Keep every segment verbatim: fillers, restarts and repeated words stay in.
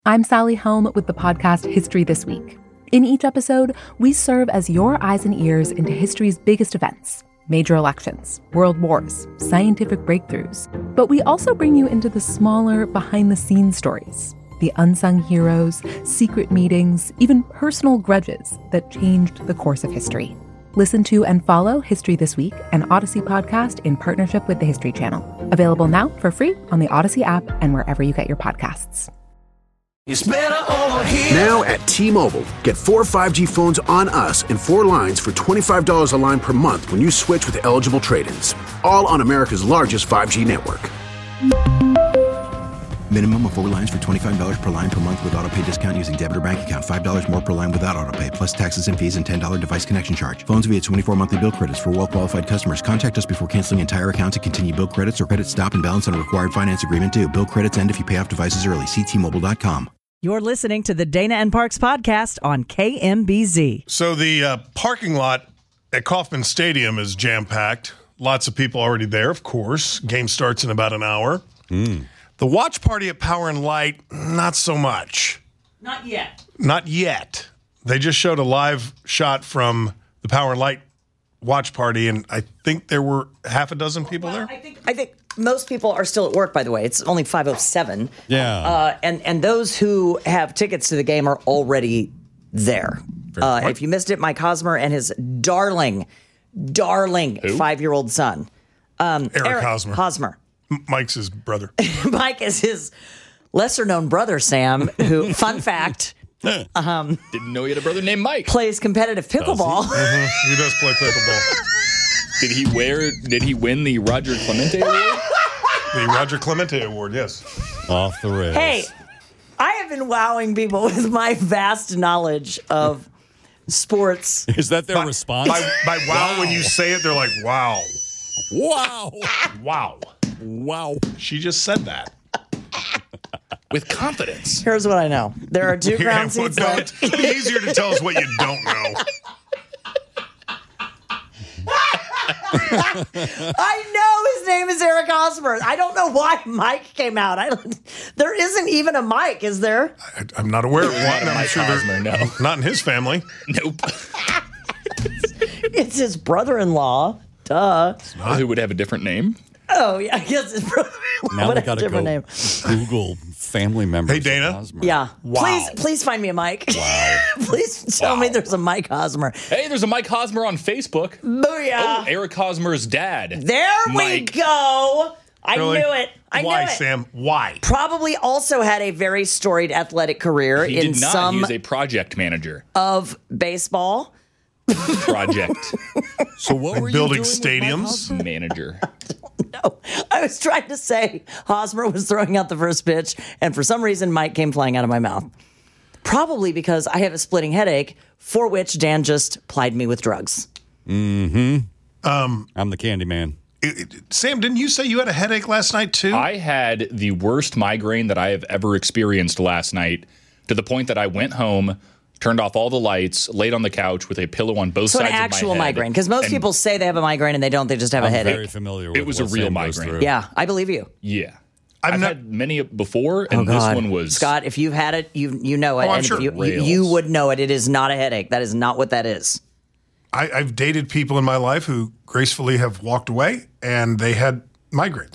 I'm Sally Helm with the podcast History This Week. In each episode, we serve as your eyes and ears into history's biggest events, major elections, world wars, scientific breakthroughs. But we also bring you into the smaller, behind-the-scenes stories, the unsung heroes, secret meetings, even personal grudges that changed the course of history. Listen to and follow History This Week, an Odyssey podcast in partnership with the History Channel. Available now for free on the Odyssey app and wherever you get your podcasts. It's better over here. Now at T-Mobile, get four five G phones on us and four lines for twenty-five dollars a line per month when you switch with eligible trade-ins. All on America's largest five G network. Minimum of four lines for twenty-five dollars per line per month with autopay discount using debit or bank account. five dollars more per line without autopay, plus taxes and fees and ten dollars device connection charge. Phones via twenty-four monthly bill credits for well-qualified customers. Contact us before canceling entire account to continue bill credits or credit stop and balance on required finance agreement due. Bill credits end if you pay off devices early. See T Mobile dot com. You're listening to the Dana and Parks podcast on K M B Z. So the uh, parking lot at Kauffman Stadium is jam-packed. Lots of people already there, of course. Game starts in about an hour. Mm. The watch party at Power and Light, not so much. Not yet. Not yet. They just showed a live shot from the Power and Light watch party, and I think there were half a dozen people well, there. I think I think most people are still at work, by the way. It's only five oh seven. Yeah. Uh, and, and those who have tickets to the game are already there. Uh, if you missed it, Mike Hosmer and his darling, darling Who? five-year-old son. Um, Eric, Eric Hosmer. Hosmer. M- Mike's his brother. Mike is his lesser-known brother, Sam, who, fun fact, um, didn't know he had a brother named Mike. Plays competitive pickleball. He? Mm-hmm. He does play pickleball. Did he wear? Did he win the Roger Clemente Award? The Roger Clemente Award, yes. Off the rails. Hey, I have been wowing people with my vast knowledge of sports. Is that their by, response? By, by wow, wow, when you say it, they're like, wow. Wow. Wow. Wow. She just said that. With confidence. Here's what I know. There are two Yeah, ground well, seats no, left. it's easier to tell us what you don't know. I know his name is Eric Hosmer. I don't know why Mike came out. I don't, there isn't even a Mike, is there? I, I'm not aware of one. Not a I'm Mike sure Hosmer, no. Not in his family. Nope. It's his brother-in-law. Duh. Who would have a different name? Oh, yeah, I guess his brother-in-law Now would we have a got to different go name. Google family members. Hey, Dana. of Hosmer. Yeah. Wow. Please, please find me a Mike. Wow. Please tell Wow. me there's a Mike Hosmer. Hey, there's a Mike Hosmer on Facebook. Booyah. Oh, Eric Hosmer's dad. There we Mike. go. I Really? knew it. I Why, knew it. Sam? Why? Probably also had a very storied athletic career He in did not. some He was a project manager. of baseball. Project So what were Building you doing with Mike stadiums? Hosmer? manager. No, I was trying to say Hosmer was throwing out the first pitch, and for some reason, Mike came flying out of my mouth. Probably because I have a splitting headache, for which Dan just plied me with drugs. Mm-hmm. Um, I'm the candy man. It, it, Sam, didn't you say you had a headache last night, too? I had the worst migraine that I have ever experienced last night, to the point that I went home, turned off all the lights, laid on the couch with a pillow on both So an sides of my actual head. migraine, because most and people say they have a migraine and they don't, they just have a I'm headache. very familiar with It was a what real Sam goes migraine. through. Yeah, I believe you. Yeah. I've I've not- had many before, and Oh, this God. one was... Scott, if you've had it, you you know it. Oh, I'm and sure. if you, you, Rails. you would know it. It is not a headache. That is not what that is. I, I've dated people in my life who gracefully have walked away, and they had migraines.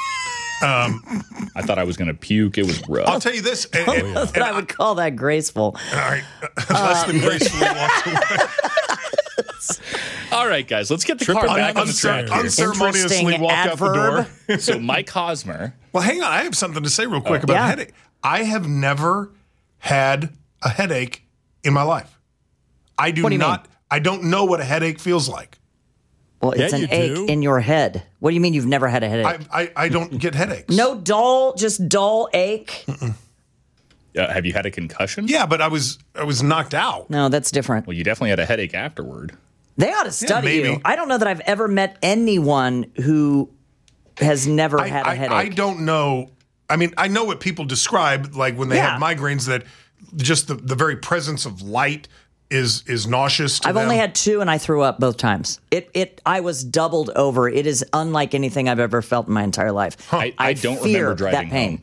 I thought I was going to puke. It was rough. I'll tell you this. And, and- But I would call that graceful. all right, less than gracefully walked away. All right, guys, let's get the Tripping car back down on the the track stairs. here. Unceremoniously Interesting walked out the adverb. door. So Mike Hosmer, Well, hang on. I have something to say real quick about yeah. headache. I have never had a headache in my life. I do, What do you not. mean? I don't know what a headache feels like. Well, it's Yeah, an you ache do. in your head. What do you mean you've never had a headache? I I, I don't get headaches. no dull, just dull ache. uh, have you had a concussion? Yeah, but I was I was knocked out. No, that's different. Well, you definitely had a headache afterward. They ought to study maybe. you. I don't know that I've ever met anyone who has never I, had a I, headache. I don't know. I mean, I know what people describe, like when they Yeah. have migraines, that just the, the very presence of light is is nauseous to I've them. only had two, and I threw up both times. It it I was doubled over. It is unlike anything I've ever felt in my entire life. I, I don't fear remember driving that pain. home.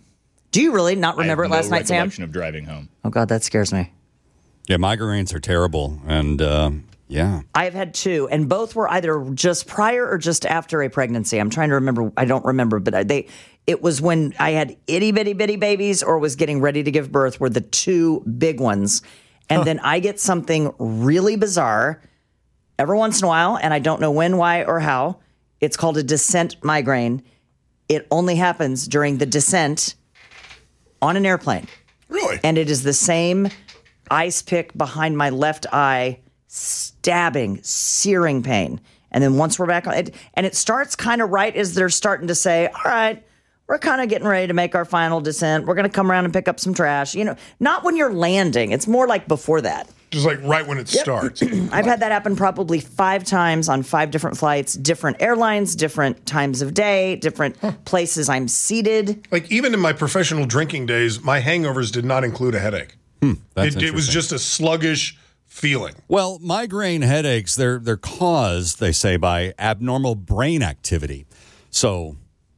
Do you really not remember I it have last no night, Sam? recollection of driving home. Oh, God, that scares me. Yeah, migraines are terrible. And uh, yeah. I've had two, and both were either just prior or just after a pregnancy. I'm trying to remember. I don't remember, but they. It was when I had itty bitty bitty babies or was getting ready to give birth were the two big ones. And then I get something really bizarre every once in a while, and I don't know when, why, or how. It's called a descent migraine. It only happens during the descent on an airplane. Really? And it is the same ice pick behind my left eye, stabbing, searing pain. And then once we're back on it, and it starts kind of right as they're starting to say, all right, we're kind of getting ready to make our final descent. We're going to come around and pick up some trash. You know, not when you're landing. It's more like before that. Just like right when it starts. I've had that happen probably five times on five different flights, different airlines, different times of day, different places I'm seated. Like even in my professional drinking days, my hangovers did not include a headache. Hmm, that's It, it was interesting. just a sluggish feeling. Well, migraine headaches, they're they're caused, they say, by abnormal brain activity. So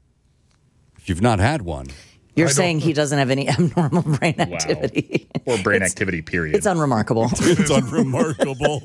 if you've not had one, You're I don't- saying he doesn't have any abnormal brain activity. Or brain activity, period. It's unremarkable. it's unremarkable.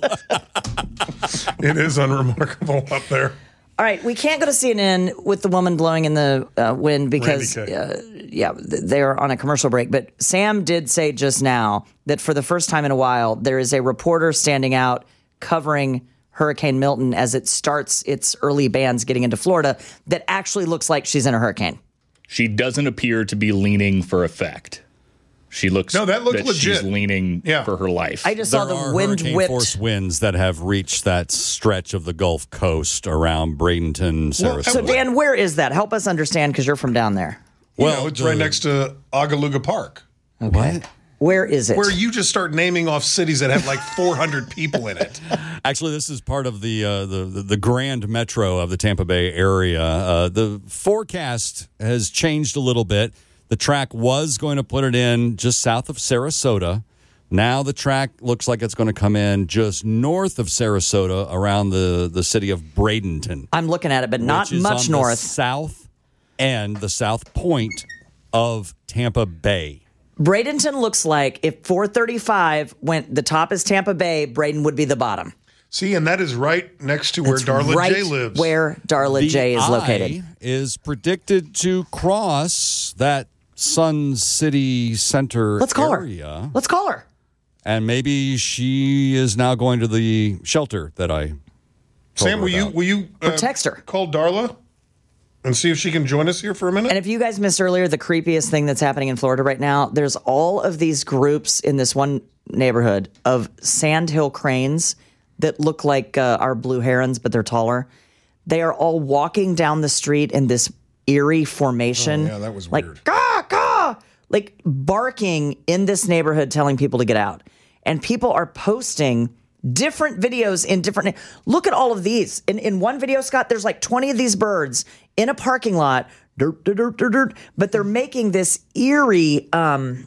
It is unremarkable up there. All right, we can't go to C N N with the woman blowing in the uh, wind because, Randy K. uh, yeah, th- they're on a commercial break. But Sam did say just now that for the first time in a while, there is a reporter standing out covering Hurricane Milton as it starts its early bands getting into Florida that actually looks like she's in a hurricane. She doesn't appear to be leaning for effect. She looks No, that looked legit. she's leaning Yeah. for her life. I just There saw the are wind hurricane whipped. force winds that have reached that stretch of the Gulf Coast around Bradenton, Well, Sarasota. So, Dan, where is that? Help us understand because you're from down there. Well, Well, it's the- right next to Agaluga Park, Okay. Where is it? where you just start naming off cities that have like four hundred people in it. Actually, this is part of the, uh, the the the grand metro of the Tampa Bay area. Uh, the forecast has changed a little bit. The track was going to put it in just south of Sarasota. Now the track looks like it's going to come in just north of Sarasota, around the, the city of Bradenton. I'm looking at it, but not which is much on north. The south end, the south point of Tampa Bay. Bradenton looks like if four thirty-five went, the top is Tampa Bay, Braden would be the bottom. See, and that is right next to where That's Darla right J lives. where Darla The J is eye located. is predicted to cross that Sun City Center Let's call area. her. Let's call her. And maybe she is now going to the shelter that I told Sam, her will you uh, about. will you Or text her. call Darla and see if she can join us here for a minute? And if you guys missed earlier, the creepiest thing that's happening in Florida right now, there's all of these groups in this one neighborhood of sandhill cranes that look like uh, our blue herons, but they're taller. They are all walking down the street in this eerie formation. Oh, yeah, that was like, weird. Caw, caw, like barking in this neighborhood, telling people to get out. And people are posting different videos in different. Look at all of these. In in one video, Scott, there's like twenty of these birds in a parking lot. Dirt, dirt, dirt, dirt, dirt, but they're making this eerie um,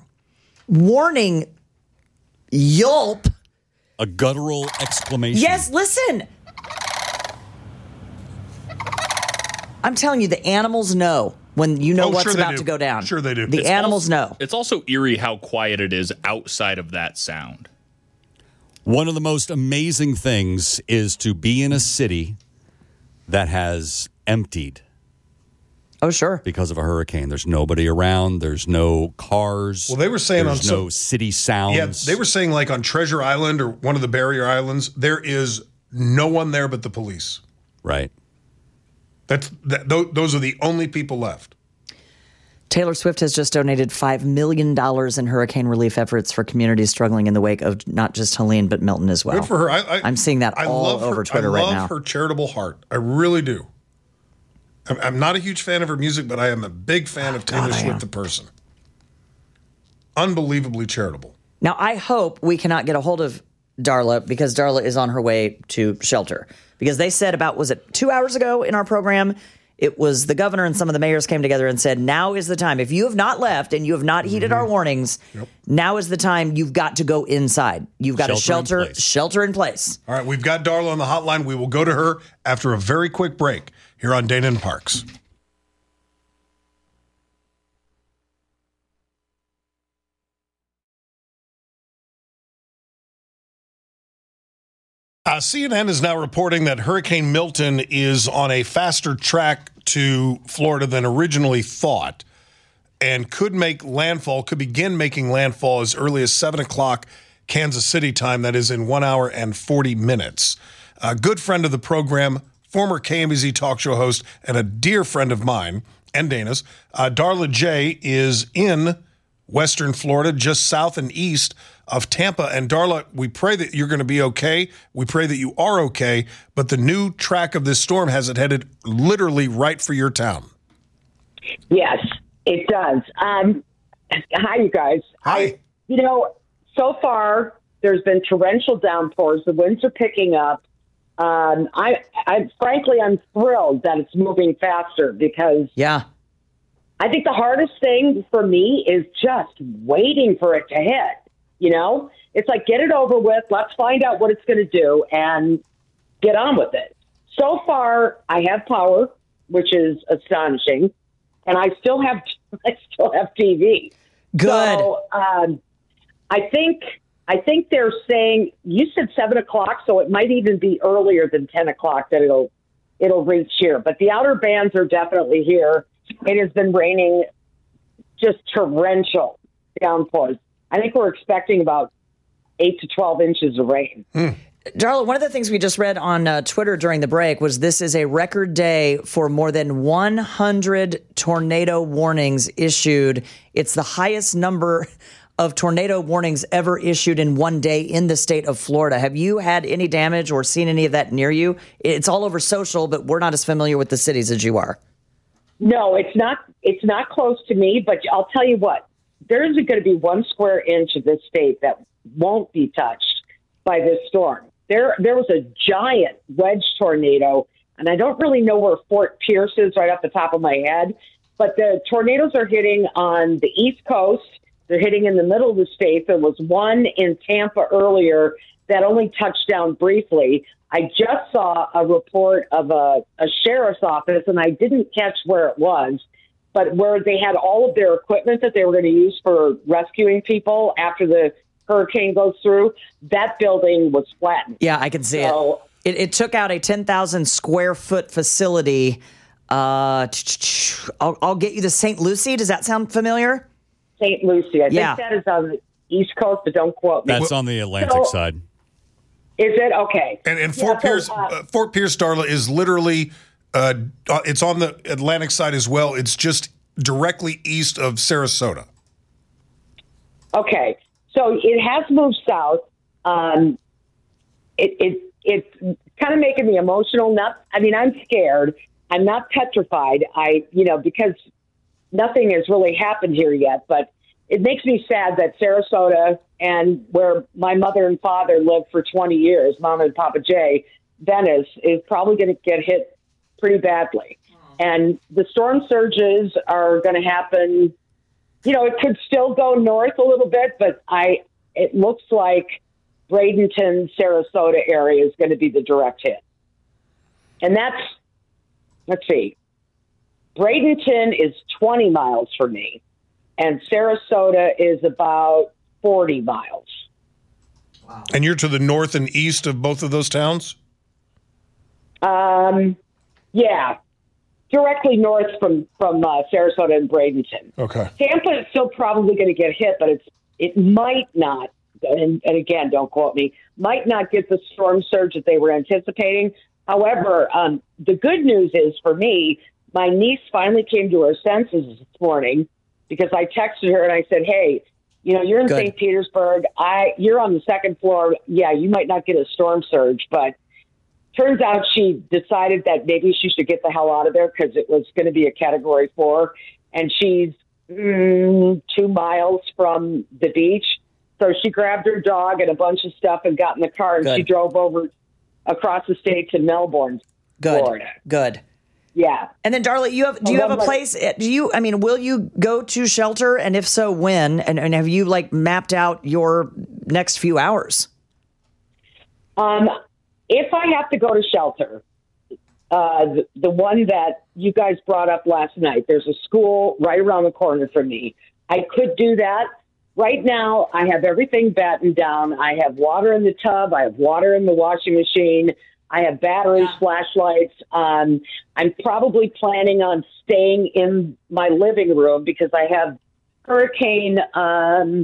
warning yelp. A guttural exclamation. Yes, listen. I'm telling you, the animals know when you know Oh, what's sure they about do. to go down. Sure they do. The It's animals know. It's also eerie how quiet it is outside of that sound. One of the most amazing things is to be in a city that has emptied Oh, sure. because of a hurricane. There's nobody around. There's no cars. Well, they were saying There's on no some- city sounds. Yeah, they were saying like on Treasure Island or one of the barrier islands, there is no one there but the police. Right. That's that, th- those are the only people left. Taylor Swift has just donated five million dollars in hurricane relief efforts for communities struggling in the wake of not just Helene, but Milton as well. Good for her. I, I, I'm seeing that I all love over her, Twitter I right love now. her charitable heart. I really do. I'm, I'm not a huge fan of her music, but I am a big fan of Taylor God, I Swift, am. the person. Unbelievably charitable. Now, I hope we cannot get a hold of Darla because Darla is on her way to shelter. Because they said about, was it two hours ago in our program, it was the governor and some of the mayors came together and said, now is the time. If you have not left and you have not heeded our warnings, now is the time you've got to go inside. You've got to Shelter in shelter, place. shelter in place. All right, we've got Darla on the hotline. We will go to her after a very quick break here on Dana and Parks. Uh, C N N is now reporting that Hurricane Milton is on a faster track to Florida than originally thought and could make landfall, could begin making landfall as early as seven o'clock Kansas City time. That is in one hour and forty minutes. A good friend of the program, former K M B Z talk show host, and a dear friend of mine and Dana's, uh, Darla J is in Western Florida, just south and east of Tampa. And Darla, we pray that you're going to be okay. We pray that you are okay. But the new track of this storm has it headed literally right for your town. Yes, it does. Um, hi, you guys. Hi. I, you know, so far there's been torrential downpours. The winds are picking up. Um, I, I, frankly, I'm thrilled that it's moving faster because Yeah. I think the hardest thing for me is just waiting for it to hit. You know, it's like, get it over with. Let's find out what it's going to do and get on with it. So far, I have power, which is astonishing, and I still have I still have T V. Good. So um, I think I think they're saying you said seven o'clock, so it might even be earlier than ten o'clock that it'll it'll reach here. But the outer bands are definitely here. It has been raining just torrential downpours. I think we're expecting about eight to twelve inches of rain. Hmm. Darla, one of the things we just read on uh, Twitter during the break was this is a record day for more than one hundred tornado warnings issued. It's the highest number of tornado warnings ever issued in one day in the state of Florida. Have you had any damage or seen any of that near you? It's all over social, but we're not as familiar with the cities as you are. No, it's not. It's not close to me, but I'll tell you what. There isn't going to be one square inch of this state that won't be touched by this storm. There, there was a giant wedge tornado, and I don't really know where Fort Pierce is right off the top of my head, but the tornadoes are hitting on the East Coast. They're hitting in the middle of the state. There was one in Tampa earlier that only touched down briefly. I just saw a report of a, a sheriff's office, and I didn't catch where it was, but where they had all of their equipment that they were going to use for rescuing people after the hurricane goes through, that building was flattened. Yeah, I can see so, it. it. It took out a ten thousand square foot facility. Uh, I'll, I'll get you to Saint Lucie. Does that sound familiar? Saint Lucie. I Yeah. think that is on the East Coast, but don't quote me. That's on the Atlantic So- side. Is it? Okay. And, and Fort Yeah, so, Pierce, uh, uh, Fort Pierce, Darla, is literally, uh, uh, it's on the Atlantic side as well. It's just directly east of Sarasota. Okay. So it has moved south. Um, it, it it's kind of making me emotional. Not, I mean, I'm scared. I'm not petrified. I, you know, because nothing has really happened here yet. But it makes me sad that Sarasota and where my mother and father lived for twenty years, Mama and Papa J, Venice, is probably going to get hit pretty badly. And the storm surges are going to happen. You know, it could still go north a little bit, but I it looks like Bradenton, Sarasota area is going to be the direct hit. And that's, let's see, Bradenton is twenty miles from me, and Sarasota is about forty miles. And you're to the north and east of both of those towns? Um, yeah, directly north from, from uh, Sarasota and Bradenton. Okay. Tampa is still probably going to get hit, but it's it might not, and, and again, don't quote me, might not get the storm surge that they were anticipating. However, um, the good news is for me, my niece finally came to her senses this morning because I texted her and I said, hey, you know, you're in Good. Saint Petersburg. I You're on the second floor. Yeah, you might not get a storm surge, but turns out she decided that maybe she should get the hell out of there because it was going to be a category four. And she's mm, two miles from the beach. So she grabbed her dog and a bunch of stuff and got in the car and Good. she drove over across the state to Melbourne, Good. Florida. Good. Yeah. And then, Darla, you have do you Oh, have a one place? Do you? I mean, will you go to shelter? And if so, when? And, and have you like mapped out your next few hours? Um, if I have to go to shelter, uh, the, the one that you guys brought up last night, there's a school right around the corner from me. I could do that. right now I have everything battened down. I have water in the tub. I have water in the washing machine. I have batteries, yeah. flashlights. Um, I'm probably planning on staying in my living room because I have hurricane um,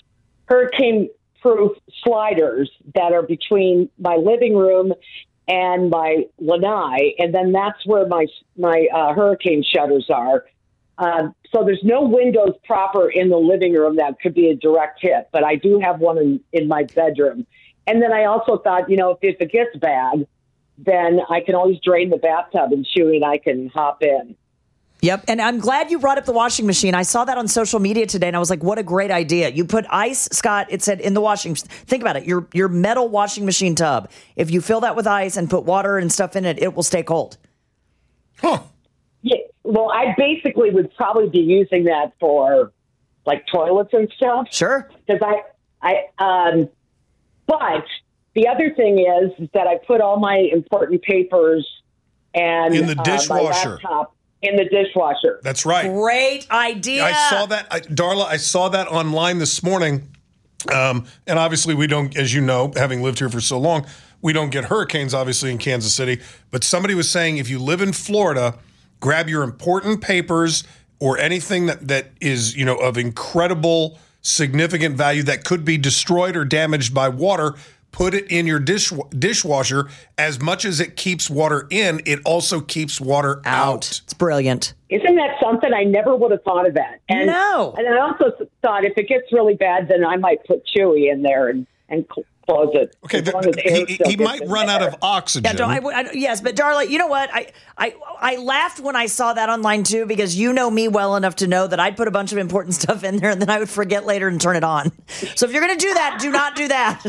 hurricane-proof sliders that are between my living room and my lanai, and then that's where my my uh, hurricane shutters are. Uh, so there's no windows proper in the living room that could be a direct hit, but I do have one in, in my bedroom. And then I also thought, you know, if, if it gets bad, then I can always drain the bathtub and Chewy and I can hop in. Yep. And I'm glad you brought up the washing machine. I saw that on social media today and I was like, what a great idea. You put ice, Scott, it said in the washing. Think about it. Your your metal washing machine tub. If you fill that with ice and put water and stuff in it, it will stay cold. Huh. Yeah. Well, I basically would probably be using that for like toilets and stuff. Sure. Because I, I, um, but the other thing is, is that I put all my important papers and in the dishwasher. Uh, my laptop in the dishwasher. That's right. Great idea. I saw that, I, Darla. I saw that online this morning, um, and obviously we don't, as you know, having lived here for so long, we don't get hurricanes obviously in Kansas City. But somebody was saying if you live in Florida, grab your important papers or anything that, that is, you know, of incredible, significant value that could be destroyed or damaged by water. Put it in your dish dishwasher. As much as it keeps water in, it also keeps water out. out. It's brilliant. Isn't that something? I never would have thought of that. And, no. And I also thought if it gets really bad, then I might put Chewy in there and, and close it. Okay, the, the, he, he might run out of oxygen. Yeah, I, I, yes, but Darla, you know what? I, I I laughed when I saw that online too because you know me well enough to know that I'd put a bunch of important stuff in there and then I would forget later and turn it on. So if you're going to do that, do not do that.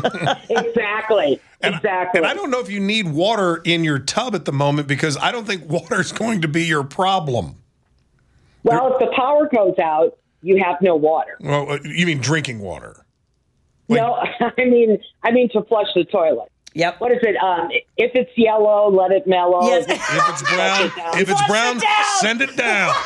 Exactly. And, exactly. And I don't know if you need water in your tub at the moment because I don't think water is going to be your problem. Well, if the power goes out, you have no water. Well, you mean drinking water? Like, no, I mean, I mean to flush the toilet. Yep. What is it? Um, if it's yellow, let it mellow. Yes. If it's brown, if it's Flush brown, it down. send it down.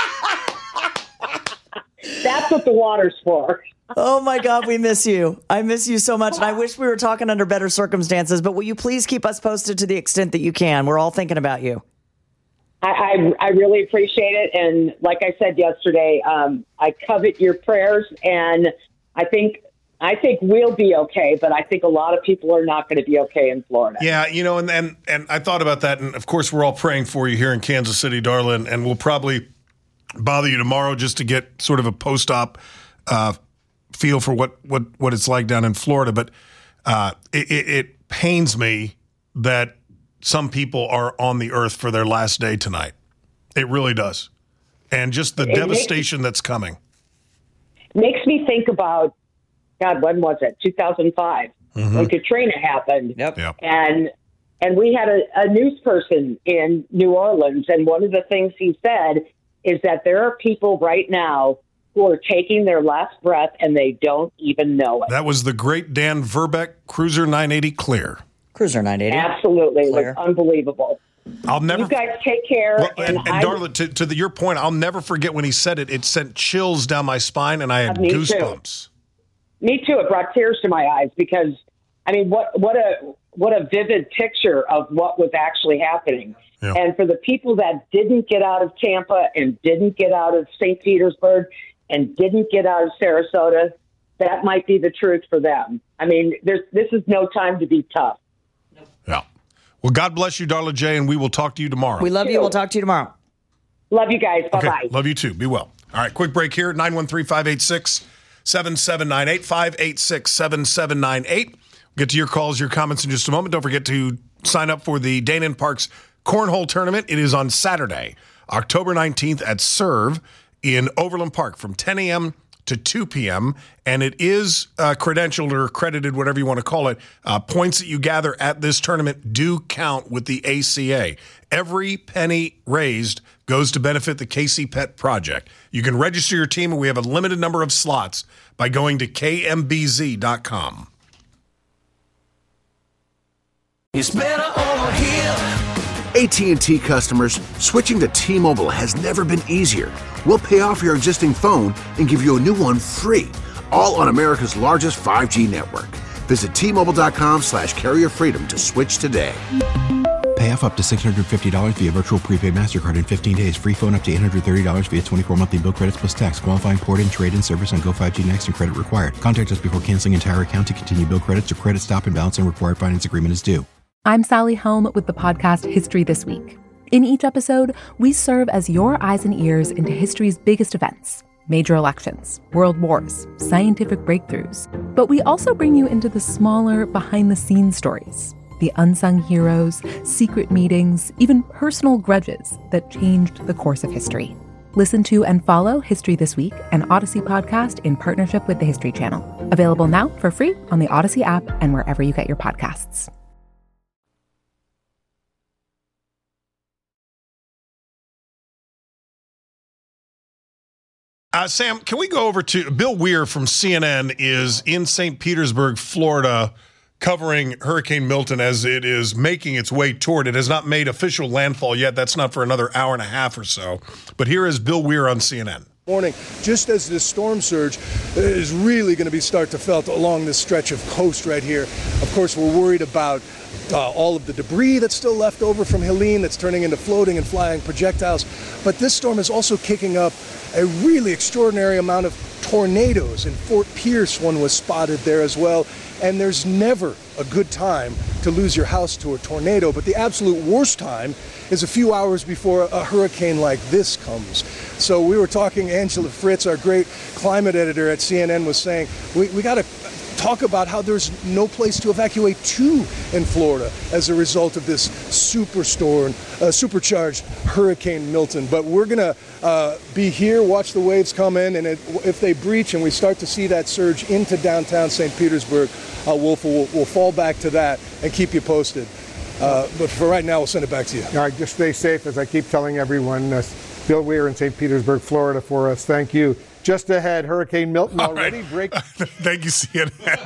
That's what the water's for. Oh my God, we miss you. I miss you so much. And I wish we were talking under better circumstances, but will you please keep us posted to the extent that you can? We're all thinking about you. I, I, I really appreciate it. And like I said yesterday, um, I covet your prayers and I think I think we'll be okay, but I think a lot of people are not going to be okay in Florida. Yeah, you know, and, and and I thought about that, and of course we're all praying for you here in Kansas City, Darla, and, and we'll probably bother you tomorrow just to get sort of a post-op uh, feel for what, what, what it's like down in Florida. But uh, it, it, it pains me that some people are on the earth for their last day tonight. It really does. And just the it devastation makes, that's coming. Makes me think about God, when was it? two thousand five, mm-hmm. when Katrina happened. Yep. yep. And and we had a, a news person in New Orleans, and one of the things he said is that there are people right now who are taking their last breath, and they don't even know it. That was the great Dan Verbeck, Cruiser nine eighty Clear. Cruiser nine eighty. Absolutely. Clear. It was unbelievable. I'll never. You guys take care. Well, and, and, and I, Darla, to, to the, your point, I'll never forget when he said it. It sent chills down my spine, and I had uh, me goosebumps. Too. Me too. It brought tears to my eyes because, I mean, what what a what a vivid picture of what was actually happening. Yeah. And for the people that didn't get out of Tampa and didn't get out of Saint Petersburg and didn't get out of Sarasota, that might be the truth for them. I mean, there's, this is no time to be tough. Yeah. Well, God bless you, Darla J, and we will talk to you tomorrow. We love you. We'll talk to you tomorrow. Love you guys. Bye-bye. Okay. Love you too. Be well. All right, quick break here. nine one three, five eight six, seven seven nine eight, five eight six, seven seven nine eight. We'll get to your calls, your comments in just a moment. Don't forget to sign up for the Dana and Parks Cornhole Tournament. It is on Saturday, October nineteenth at Serve in Overland Park from ten a.m. to two p.m., and it is uh, credentialed or accredited, whatever you want to call it. Uh, points that you gather at this tournament do count with the A C A. Every penny raised goes to benefit the K C Pet Project. You can register your team, and we have a limited number of slots by going to K M B Z dot com. It's better over here. A T and T customers, switching to T-Mobile has never been easier. We'll pay off your existing phone and give you a new one free. all on America's largest five G network. Visit T-Mobile.com slash carrier freedom to switch today. Pay off up to six hundred fifty dollars via virtual prepaid MasterCard in fifteen days. Free phone up to eight hundred thirty dollars via twenty-four monthly bill credits plus tax. Qualifying port and trade-in service on Go five G Next and credit required. Contact us before canceling entire account to continue bill credits or credit stop and balance and required finance agreement is due. I'm Sally Helm with the podcast History This Week. In each episode, we serve as your eyes and ears into history's biggest events. Major elections, world wars, scientific breakthroughs. But we also bring you into the smaller, behind-the-scenes stories. The unsung heroes, secret meetings, even personal grudges that changed the course of history. Listen to and follow History This Week, an Odyssey podcast in partnership with the History Channel. Available now for free on the Odyssey app and wherever you get your podcasts. Uh, Sam, can we go over to Bill Weir from C N N is in Saint Petersburg, Florida, covering Hurricane Milton as it is making its way toward it. It has not made official landfall yet. That's not for another hour and a half or so. But here is Bill Weir on C N N. Morning, just as this storm surge is really going to be start to felt along this stretch of coast right here. Of course, we're worried about uh, all of the debris that's still left over from Helene that's turning into floating and flying projectiles. But this storm is also kicking up a really extraordinary amount of tornadoes. In Fort Pierce, one was spotted there as well. And there's never a good time to lose your house to a tornado, but the absolute worst time is a few hours before a hurricane like this comes. So we were talking, Angela Fritz, our great climate editor at C N N, was saying, we, we got to talk about how there's no place to evacuate to in Florida as a result of this superstorm, uh, supercharged Hurricane Milton. But we're going to uh, be here, watch the waves come in, and it, if they breach and we start to see that surge into downtown Saint Petersburg, uh, we'll, we'll, we'll fall back to that and keep you posted. Uh, but for right now, we'll send it back to you. All right, just stay safe, as I keep telling everyone. Uh, Bill Weir in Saint Petersburg, Florida for us. Thank you. Just ahead, Hurricane Milton All already right. break. Thank you, C N N.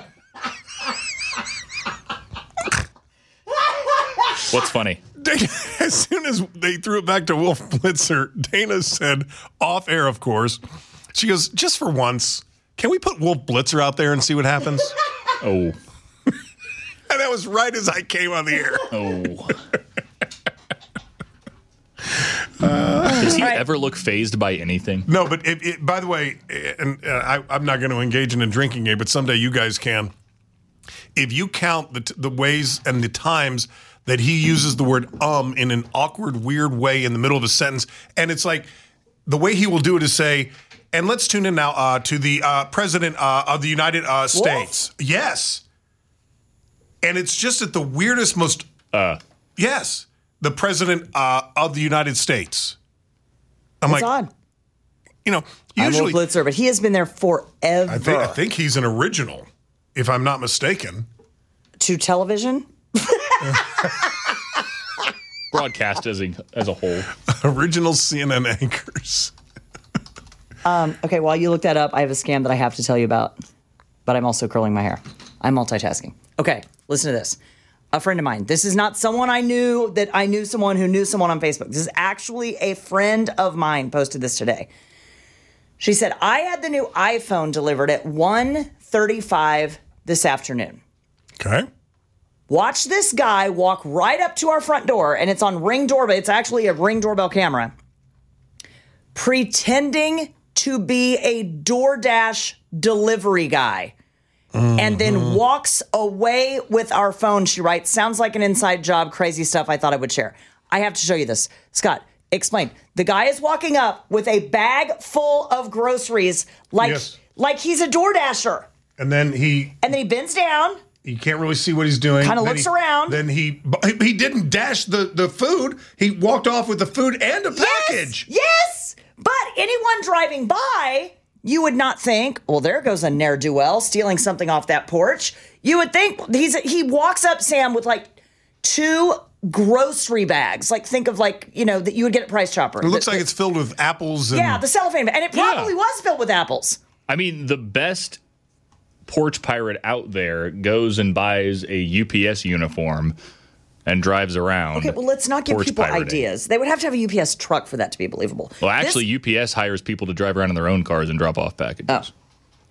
What's funny? Dana, as soon as they threw it back to Wolf Blitzer, Dana said, off air, of course, she goes, just for once, can we put Wolf Blitzer out there and see what happens? Oh. And that was right as I came on the air. Oh. Uh, Does he right. ever look phased by anything? No, but it, it, by the way, and uh, I, I'm not going to engage in a drinking game, but someday you guys can. If you count the, t- the ways and the times that he uses the word um in an awkward, weird way in the middle of a sentence, and it's like the way he will do it is say, and let's tune in now uh, to the uh, President uh, of the United uh, States. Wolf? Yes. And it's just at the weirdest, most... Uh. Yes. The President uh, of the United States. I'm That's like, odd. You know, usually... I'm Wolf Blitzer, but he has been there forever. I think, I think he's an original, if I'm not mistaken. To television? Broadcast as a, as a whole. Original C N N anchors. um, okay, while you look that up, I have a scam that I have to tell you about, but I'm also curling my hair. I'm multitasking. Okay, listen to this. A friend of mine. This is not someone I knew that I knew someone who knew someone on Facebook. This is actually a friend of mine posted this today. She said, I had the new iPhone delivered at one thirty-five this afternoon. Okay. Watch this guy walk right up to our front door, and it's on Ring doorbell. It's actually a Ring doorbell camera, pretending to be a DoorDash delivery guy. Mm-hmm. And then walks away with our phone. She writes, sounds like an inside job, crazy stuff I thought I would share. I have to show you this. Scott, explain. The guy is walking up with a bag full of groceries like, yes. like he's a DoorDasher. And then he... And then he bends down. You can't really see what he's doing. Kind of looks he, around. Then he he didn't dash the, the food. He walked off with the food and a package. Yes, yes. But anyone driving by... You would not think, well, there goes a ne'er-do-well stealing something off that porch. You would think he's he walks up, Sam, with like two grocery bags. Like think of like, you know, that you would get at Price Chopper. It looks the, like it's filled with apples. And yeah, the cellophane bag. And it probably yeah. was filled with apples. I mean, the best porch pirate out there goes and buys a U P S uniform and drives around. Okay, well, let's not give people pirating. ideas. They would have to have a U P S truck for that to be believable. Well, actually, this... U P S hires people to drive around in their own cars and drop off packages. Oh.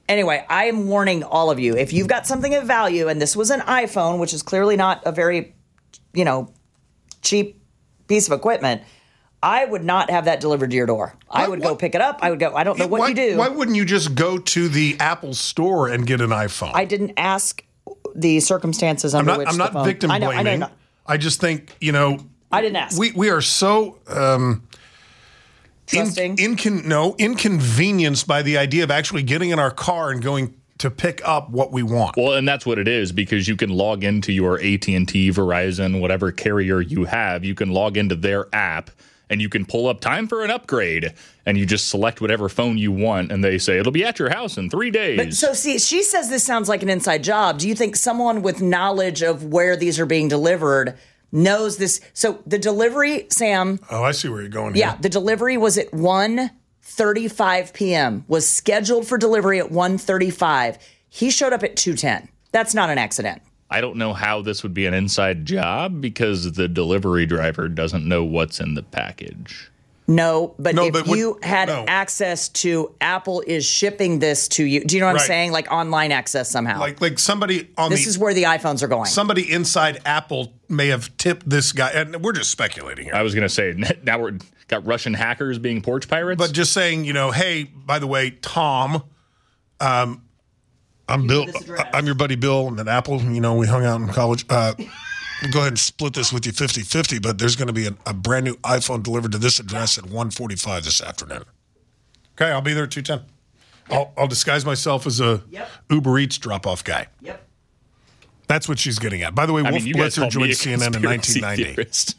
Anyway, I am warning all of you. If you've got something of value, and this was an iPhone, which is clearly not a very, you know, cheap piece of equipment, I would not have that delivered to your door. I would what? go pick it up. I would go, I don't know what why, you do. Why wouldn't you just go to the Apple store and get an iPhone? I didn't ask the circumstances under I'm not, which I'm the not phone, victim I know, blaming. I know, I just think, you know, I didn't ask. We we are so um, Trusting. In, incon, no inconvenienced by the idea of actually getting in our car and going to pick up what we want. Well, and that's what it is, because you can log into your A T and T, Verizon, whatever carrier you have. You can log into their app and you can pull up time for an upgrade, and you just select whatever phone you want, and they say it'll be at your house in three days. But so see, she says this sounds like an inside job. Do you think someone with knowledge of where these are being delivered knows this? So the delivery, Sam. Oh, I see where you're going Yeah, here. the delivery was at one thirty-five p.m. was scheduled for delivery at one thirty-five. He showed up at two ten. That's not an accident. I don't know how this would be an inside job, because the delivery driver doesn't know what's in the package. No, but No, if but what- you had no. access to Apple is shipping this to you, do you know what Right. I'm saying? Like online access somehow. Like like somebody on this the is where the iPhones are going. somebody inside Apple may have tipped this guy, and we're just speculating here. I was going to say, now we're got Russian hackers being porch pirates. But just saying, you know, hey, by the way, Tom, um, I'm Bill. I'm your buddy Bill. I'm at Apple. You know, we hung out in college. Uh, go ahead and split this with you fifty-fifty, but there's going to be a, a brand new iPhone delivered to this address at one forty-five this afternoon. Okay, I'll be there at two ten. I'll, I'll disguise myself as a Yep. Uber Eats drop-off guy. Yep. That's what she's getting at. By the way, I Wolf mean, you guys Blitzer called me joined a C N N in conspiracy nineteen ninety. theorist.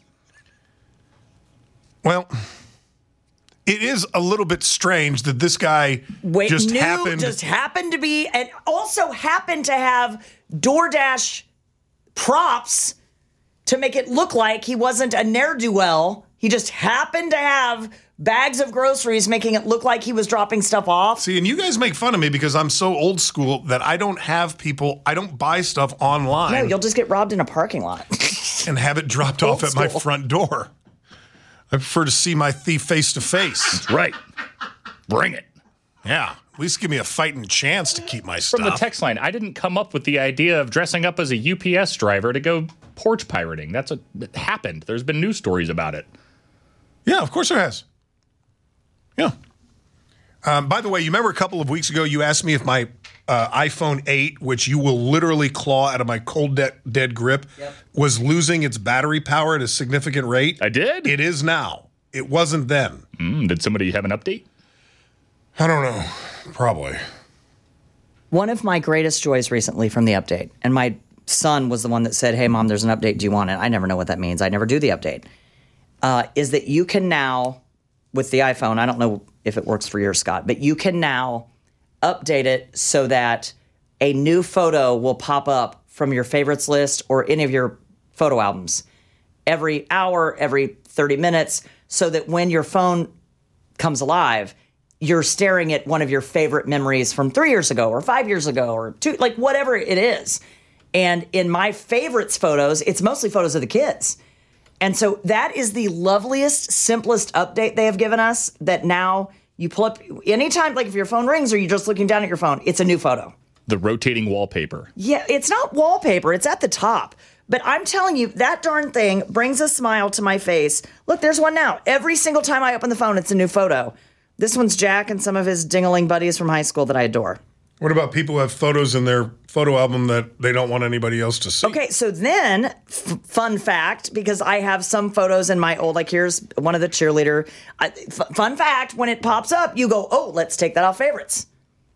Well, it is a little bit strange that this guy Wait, just knew, happened. just happened to be, and also happened to have DoorDash props to make it look like he wasn't a ne'er-do-well. He just happened to have bags of groceries, making it look like he was dropping stuff off. See, and you guys make fun of me because I'm so old school that I don't have people, I don't buy stuff online No, you'll just get robbed in a parking lot. and have it dropped Old off at my school. front door. I prefer to see my thief face to face. Right. Bring it. Yeah, at least give me a fighting chance to keep my stuff. From the text line, I didn't come up with the idea of dressing up as a U P S driver to go porch pirating. That's a it happened. There's been news stories about it. Yeah, of course there has. Yeah. Um, by the way, you remember a couple of weeks ago you asked me if my uh, iPhone eight, which you will literally claw out of my cold de- dead grip, Yep. was losing its battery power at a significant rate? I did? It is now. It wasn't then. Mm, did somebody have an update? I don't know. Probably. One of my greatest joys recently from the update, and my son was the one that said, "Hey, Mom, there's an update. Do you want it?" I never know what that means. I never do the update. Uh, is that you can now, with the iPhone, I don't know if it works for yours, Scott, but you can now update it so that a new photo will pop up from your favorites list or any of your photo albums every hour, every thirty minutes, so that when your phone comes alive, you're staring at one of your favorite memories from three years ago or five years ago or two, like whatever it is. And in my favorites photos, it's mostly photos of the kids. And so that is the loveliest, simplest update they have given us, that now you pull up anytime, like if your phone rings or you're just looking down at your phone, it's a new photo. The rotating wallpaper. Yeah, it's not wallpaper. It's at the top. But I'm telling you, that darn thing brings a smile to my face. Look, there's one now. Every single time I open the phone, it's a new photo. This one's Jack and some of his dingling buddies from high school that I adore. What about people who have photos in their photo album that they don't want anybody else to see? Okay, so then, f- fun fact, because I have some photos in my old, like here's one of the cheerleader. Uh, f- fun fact, when it pops up, you go, oh, let's take that off favorites.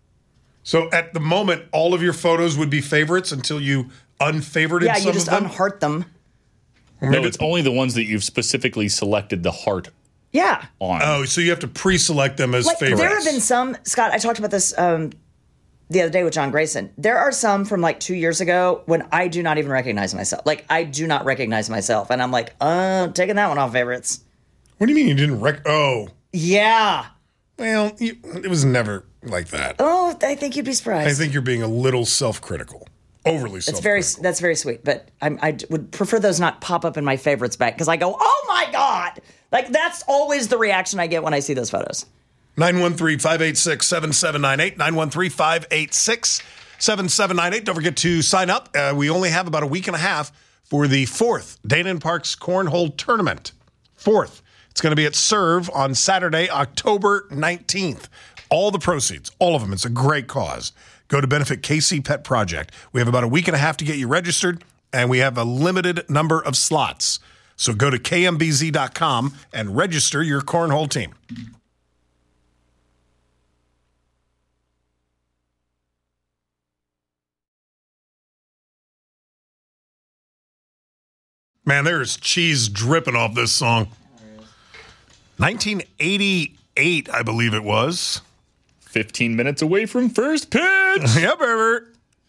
So at the moment, all of your photos would be favorites until you unfavorited Yeah, some you just of them? unheart them. No, it's only the ones that you've specifically selected the heart Yeah. on. Oh, so you have to pre-select them as Like, favorites. there have been some, Scott, I talked about this um, the other day with John Grayson. There are some from like two years ago when I do not even recognize myself. Like, I do not recognize myself. And I'm like, uh, taking that one off favorites. What do you mean you didn't rec? Oh, Yeah. well, you, it was never like that. Oh, I think you'd be surprised. I think you're being a little self-critical, overly It's very, self-critical. that's very sweet, but I'm, I would prefer those not pop up in my favorites back because I go, oh my God. Like, that's always the reaction I get when I see those photos. nine one three, five eight six, seven seven nine eight. nine one three, five eight six, seven seven nine eight. Don't forget to sign up. Uh, we only have about a week and a half for the fourth Dana and Parks Cornhole Tournament. Fourth. It's going to be at Serve on Saturday, October nineteenth. All the proceeds, all of them, it's a great cause, go to benefit K C Pet Project. We have about a week and a half to get you registered, and we have a limited number of slots. So go to K M B Z dot com and register your cornhole team. Man, there's cheese dripping off this song. nineteen eighty-eight, I believe it was. fifteen minutes away from first pitch. Yeah, baby.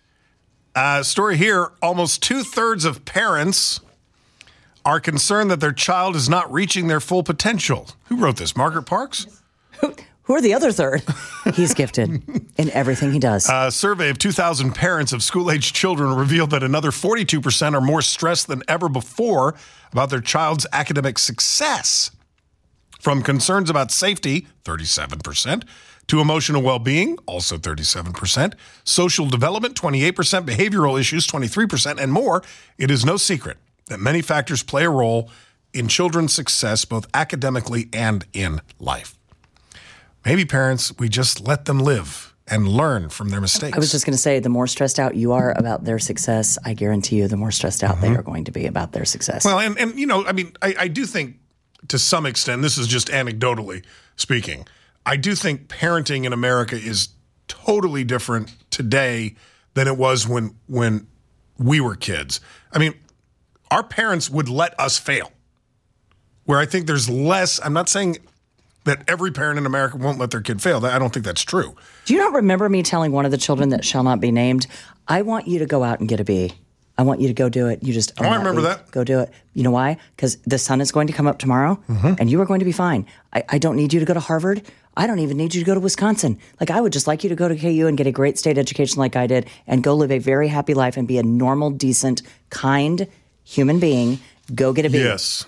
Uh, story here, almost two-thirds of parents are concerned that their child is not reaching their full potential. Who wrote this? Margaret Parks? Who, who are the other third? He's gifted in everything he does. A survey of two thousand parents of school-aged children revealed that another forty-two percent are more stressed than ever before about their child's academic success. From concerns about safety, thirty-seven percent, to emotional well-being, also thirty-seven percent, social development, twenty-eight percent, behavioral issues, twenty-three percent, and more, it is no secret that many factors play a role in children's success, both academically and in life. Maybe parents, we just let them live and learn from their mistakes. I was just going to say, the more stressed out you are about their success, I guarantee you the more stressed out mm-hmm. they are going to be about their success. Well, and, and you know, I mean, I, I do think to some extent, this is just anecdotally speaking, I do think parenting in America is totally different today than it was when when we were kids. I mean, our parents would let us fail. Where I think there's less, I'm not saying that every parent in America won't let their kid fail. I don't think that's true. Do you not remember me telling one of the children that shall not be named, I want you to go out and get a B. I want you to go do it. You just oh, I remember leave. that. Go do it. You know why? Because the sun is going to come up tomorrow, mm-hmm. and you are going to be fine. I, I don't need you to go to Harvard. I don't even need you to go to Wisconsin. Like, I would just like you to go to K U and get a great state education like I did and go live a very happy life and be a normal, decent, kind human being. Go get a B. Yes.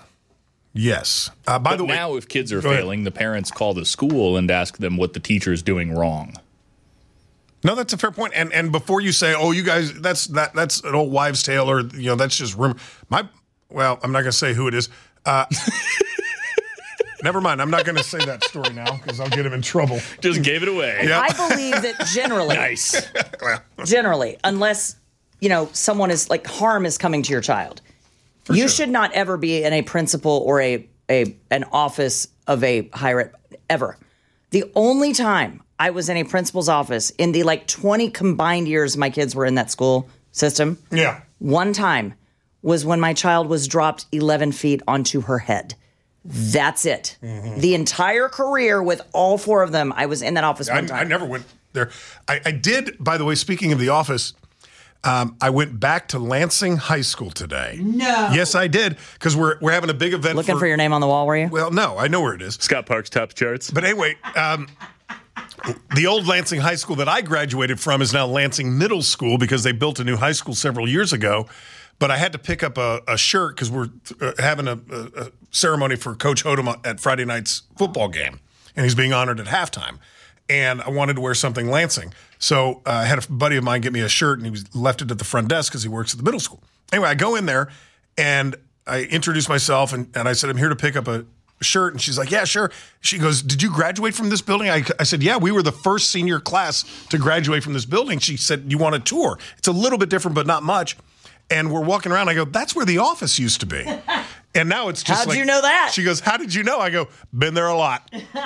Yes. Uh, by but the way, now if kids are failing, the parents call the school and ask them what the teacher's doing wrong. No, that's a fair point. And and before you say, "Oh, you guys, that's that that's an old wives' tale," or you know, that's just rumor. My, well, I'm not going to say who it is. Uh, never mind. I'm not going to say that story now because I'll get him in trouble. Just gave it away. Yep. I believe that generally, nice. generally, unless you know someone is like harm is coming to your child, For you sure. should not ever be in a principal or a a an office of a higher ed ever. The only time I was in a principal's office in the like twenty combined years my kids were in that school system. Yeah. One time was when my child was dropped eleven feet onto her head. That's it. Mm-hmm. The entire career with all four of them, I was in that office one I, time. I never went there. I, I did, by the way, speaking of the office, um, I went back to Lansing High School today. No. Yes, I did, because we're we're having a big event. Looking for, for your name on the wall, were you? Well, no, I know where it is. Scott Parks top charts. But anyway, um, the old Lansing High School that I graduated from is now Lansing Middle School because they built a new high school several years ago. But I had to pick up a, a shirt because we're uh, having a, a, a ceremony for Coach Hodem at Friday night's football game, and he's being honored at halftime. And I wanted to wear something Lansing. So uh, I had a buddy of mine get me a shirt, and he was left it at the front desk because he works at the middle school. Anyway, I go in there, and I introduce myself, and, and I said, I'm here to pick up a shirt. And she's like, yeah, sure. She goes, did you graduate from this building? I, I said, yeah, we were the first senior class to graduate from this building. She said, you want a tour? It's a little bit different, but not much. And we're walking around. I go, that's where the office used to be. And now it's just How'd like. you know that? She goes, how did you know? I go, been there a lot.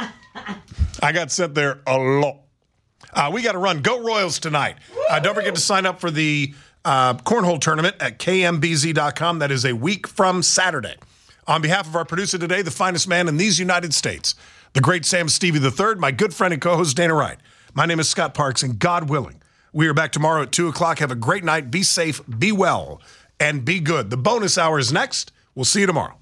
I got sent there a lot. Uh, we got to run. Go Royals tonight. Uh, don't forget to sign up for the uh, Cornhole Tournament at K M B Z dot com. That is a week from Saturday. On behalf of our producer today, the finest man in these United States, the great Sam Stevie the third, my good friend and co-host Dana Wright. My name is Scott Parks, and God willing, we are back tomorrow at two o'clock. Have a great night. Be safe, be well, and be good. The bonus hour is next. We'll see you tomorrow.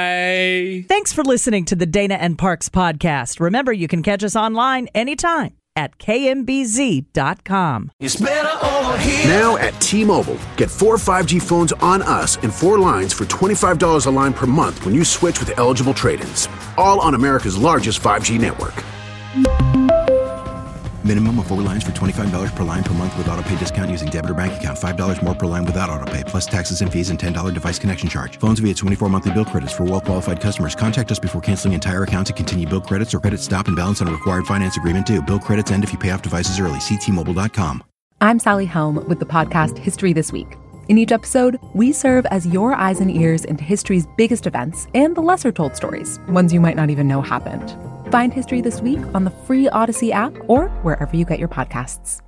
Bye. Thanks for listening to the Dana and Parks podcast. Remember, you can catch us online anytime at K M B Z dot com. It's better over here. Now at T-Mobile, get four five G phones on us and four lines for twenty-five dollars a line per month when you switch with eligible trade-ins. All on America's largest five G network. Minimum of four lines for twenty-five dollars per line per month with auto pay discount using debit or bank account. five dollars more per line without auto pay, plus taxes and fees and ten dollars device connection charge. Phones via twenty-four monthly bill credits for well-qualified customers. Contact us before canceling entire account to continue bill credits or credit stop and balance on a required finance agreement due. Bill credits end if you pay off devices early. See T Mobile dot com. I'm Sally Helm with the podcast History This Week. In each episode, we serve as your eyes and ears into history's biggest events and the lesser-told stories, ones you might not even know happened. Find History This Week on the free Odyssey app or wherever you get your podcasts.